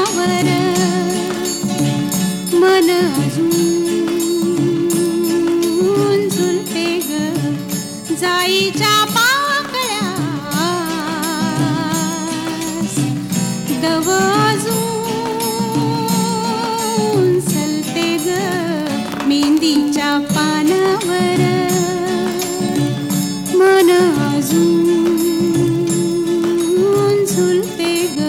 पानावर मन अजून झुलते ग जाईच्या पाकळ्यास दव अजून सलते ग मेहंदीच्या पानावर मन अजून झुलते ग.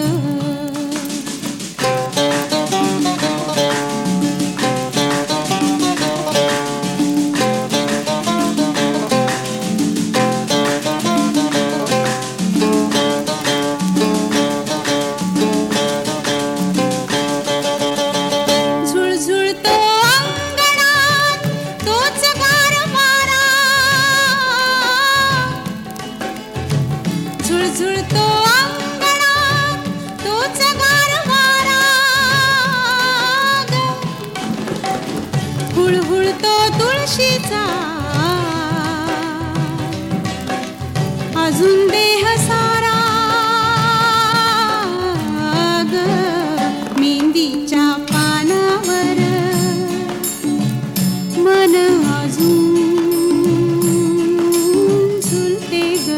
झुळझुळतो अंगणात तोच गारवारा, झुळझुळतो अंगणात तोच गारवारा ग. हुळहुळतो तुळशीचा अजून देह सारा ग. मेहंदीच्या पानावर मन अजून झुलते ग.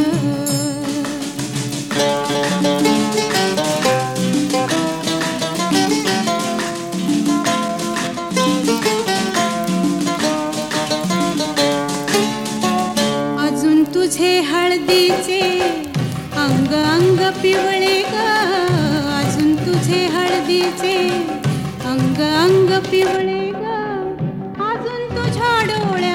अजून तुझे हळदीचे अंग अंग पिवळे ग. अजून तुझे हळदीचे अंग अंग पिवळे ग. अजून तुझ्या डोळ्यात